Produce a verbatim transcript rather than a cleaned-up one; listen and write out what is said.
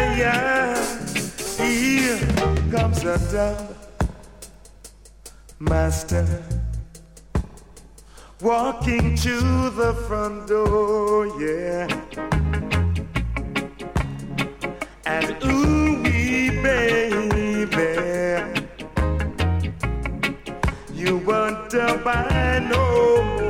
yeah. Here comes a dove master walking to the front door, yeah. And ooh wee baby, you won't buy no more.